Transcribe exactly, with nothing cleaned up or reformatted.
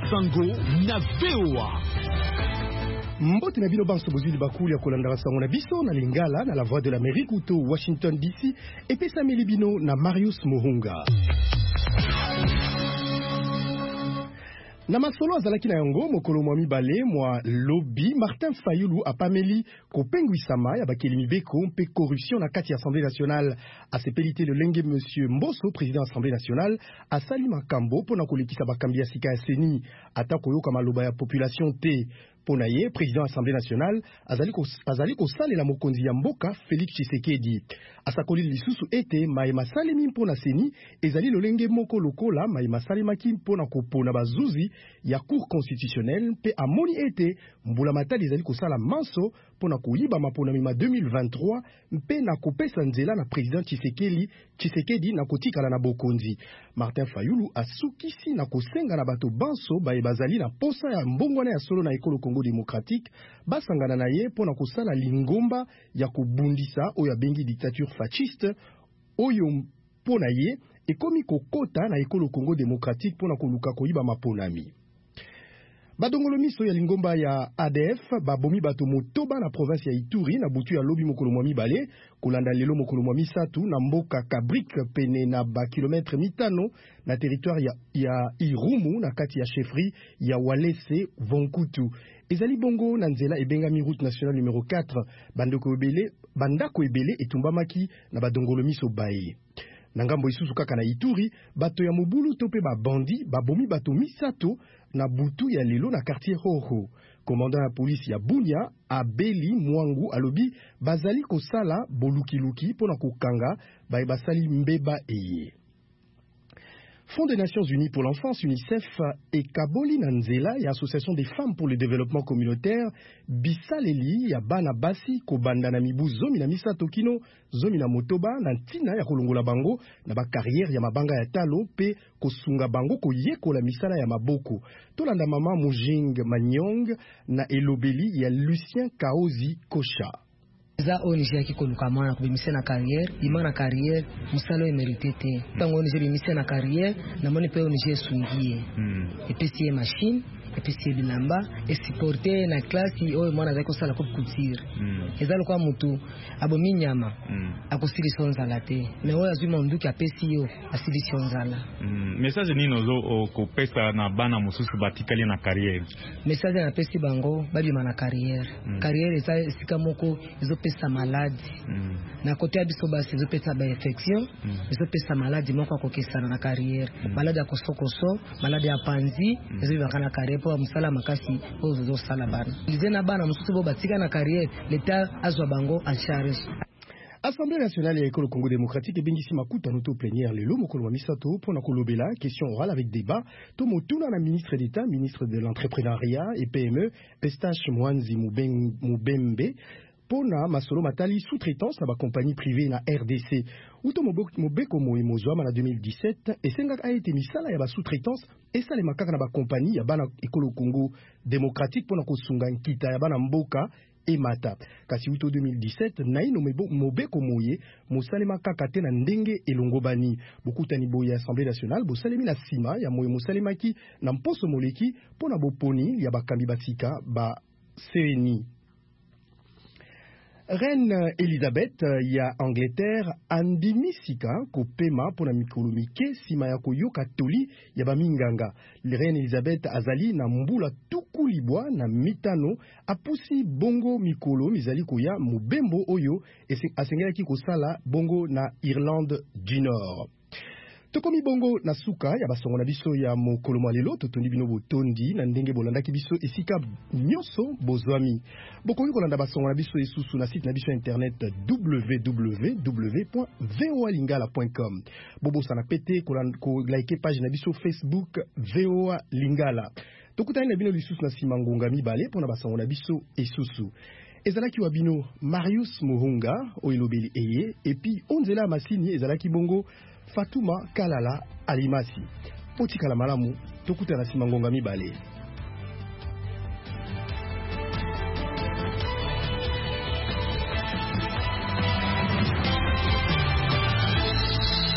Sango na V O A. Mbote na bino banso bozili bakuli ya kolanda basango na biso na Lingala na la Voix de l'Amérique ou to Washington D C et pesa melibino na Marius Mohunga. Na masolo azalaki na yango mokolo mwa mibale mwa lobby Martin Fayulu apameli kopengwisama ya bakeli mibeko mpe corruption na kati ya Assemblée nationale asepelite le lenge monsieur Mboso président Assemblée nationale asali makambo pona kolekisa bakambi ya sika ya seni ata koyoka maloba ya population te. Pona ye président Assemblée nationale azali ko azali ko salela mokonzi ya mboka Félix Tshisekedi asakoli lisusu ete maema salemi mpona seni ezali lolenge moko lokola maema salemaki mpona kopona bazuzi ya cour constitutionnelle pe amoni ete mbula matali ezali kosala manso pona koyiba mapona mima deux mille vingt-trois mpe na kopesa nzela na président Tshisekedi Tshisekedi na kotikala na bokonzi. Martin Fayulu asukisi na kosenga na bato banso baye bazali na posa ya mbongwana ya solo na ekolo Congo démocratique basangana na ye pona kosala lingomba ya kubundisa oyo abengi dictature fasciste oyo pona ye ekomi kokota na ekolo Congo démocratique pona koluka koyiba maponami. Badongolo miso ya lingomba ya A D F babomi bato motoba na province ya Ituri na butu ya lobi mokolo mwa mibale kolanda lelo mokolo mwa misatu na mboka Kabrik pene na ba kilometre mitano na territoire ya, ya Irumu na kati ya chefferie ya Walese Vonkutu. Ezali bongo na nzela ebengami route nationale numéro quatre bandako ebele bandako ebele etumbamaki na badongolo miso baye. Na ngambo isusu kaka na Ituri bato ya mobulu tope ba bandi babomi bato misato na butu ya lelo na quartier Hoho. Commandant la police ya Bunia Abeli Mwangu alobi bazali kosala bolukiluki pona kokanga baye basali mbeba eye. Fonds des Nations Unies pour l'enfance UNICEF et Kaboli Nanzela et Association des femmes pour le développement communautaire bisaleli ya bana basi kobanda na mibu zomi na misato kino zomi na motoba na ntina ya kolongola bango na ba carrière ya mabanga ya talo pe kosunga bango koyekola misala ya maboko. Tolanda mama Mujing Manyong na elobeli ya Lucien Kaozi Kosha. Za O N G qui koluka mwana kubimise na carrière ima na carrière musalo emerite te tango O N G bimise na carrière na moni pe O N G sungie mm. epesi machine epesi bilamba esiporte na classe oyo mwana zako sala ko couture mm. ezalo kwa mutu abomi nyama mm. akusili sonzala te me oyo azuma nduki apesi yo asili sonzala mm. message nino zo ko pesa na bana mususu batikali na carrière message na pesi bango bali na carrière mm. carrière eza sika moko ezo pesa maladi mm. na kote abiso basi ezo pesa ba infection mm. ezo pesa maladi moko akokesana na carrière mm. maladi ya kosokoso maladi ya panzi mm. ezo bakana carrière po musala makasi ozo sala bana lizena bana mususu bo batika na carrière l'état azwa bango en charge. Assemblée nationale ya ekolo Congo démocratique ebingisi makuta noto plénière lelo mokolo wa misato pona kolobela question orale avec débat to motuna na ministre d'État ministre de l'entrepreneuriat et P M E Pestache Mwanzi Mubembe pona masolo matali sous-traitance na ba compagnie privée na R D C uto mobeko moye mozwama na deux mille dix-sept esenga a été misala ya ba sous-traitance esale makaka na ba compagnie ya bana ekolo Congo démocratique pona kosunga nkita ya bana mboka emata kasi uto deux mille dix-sept naino mobeko moye mosalema kaka te na ndenge elongobani bokutani boye Assemblée nationale bosalemi na sima ya moye mosalemaki na mposo moleki pona boponi ya bakambi batika ba C N I. Reine Elisabeth ya Angleterre andimisika kopema pona mikolo mike sima ya koyoka toli ya baminganga. Reine Elisabeth azali na mbula tukulibwa na mitano apusi bongo mikolo mizali koya mubembo oyo asengelaki kosala bongo na Irlande du Nord. Tokomi bongo na suka ya basongo na biso ya mokolo malelo totondi bino botondi na ndenge bolandaki biso esika nyoso bozwami bokoki kolanda basongo na biso esusu na site na biso internet w w w point v o a lingala point com bobosa na pete ko like page na biso Facebook V O A Lingala tokutani na bino lisusu na sima ngonga mibale pona basongo na biso esusu ezalaki wa bino Marius Mohunga oilobeli eye epi onzela masini ezalaki bongo Fatuma Kalala Alimasi. Potika la malamu, tokuta na simangonga mibale.